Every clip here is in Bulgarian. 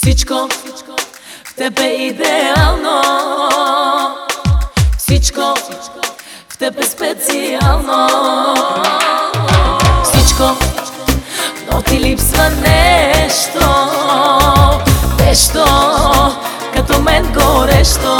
Всичко в теб е идеално, всичко в теб е специално. Всичко, но ти липсва нещо, нещо като мен горещо.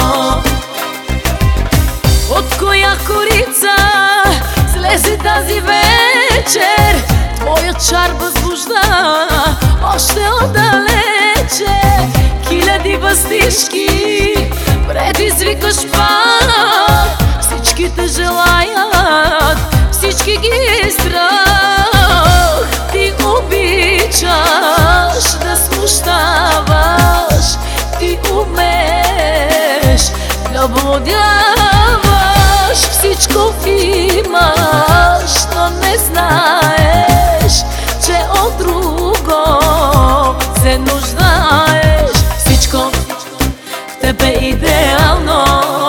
От коя корица слезе тази вечер? Твоят чар възбужда още отдалече. Хиляди въздишки предизвикаш пак. Всичките желаят, всички ги страх. Ти обичаш да смущаваш, ти умееш да блудяваш. Всичко имаш, но не знаеш, че от друго се нуждаеш. Всичко в теб е идеално,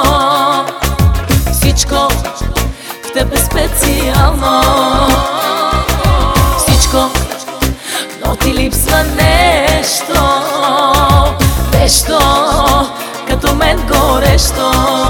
всичко в теб е специално. Всичко, но ти липсва нещо, нещо като мен горещо.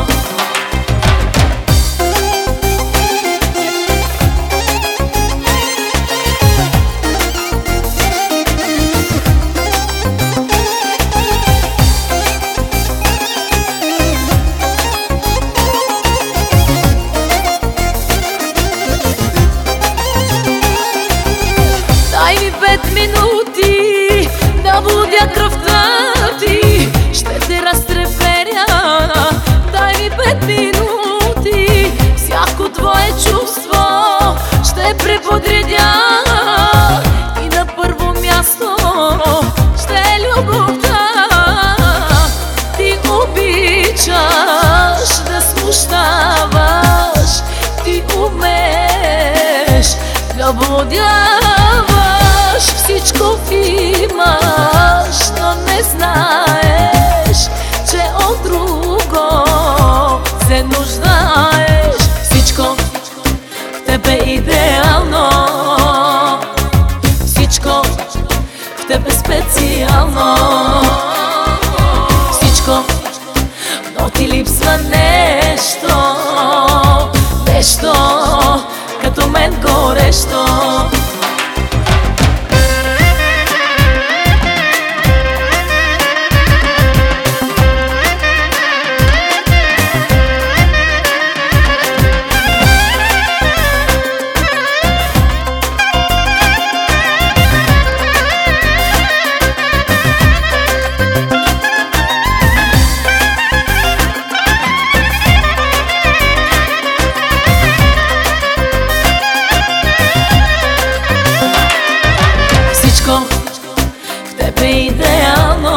Дай ми 5 минути да будя кръвта ти, ще те разтреперя. Дай ми 5 минути, всяко твое чувство ще преподредя. И на първо място ще е любовта. Ти обичаш да смущаваш, ти умееш да блудяваш. Всичко имаш, но не знаеш, че от друго се нуждаеш. Всичко в теб е идеално, всичко в теб е специално. Всичко, но ти липсва нещо, нещо като мен горещо. Всичко в теб е идеално,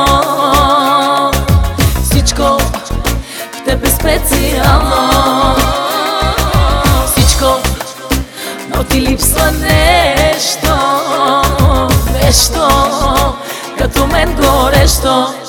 всичко в теб е специално. Всичко, но ти липсва нещо, нещо като мен горещо.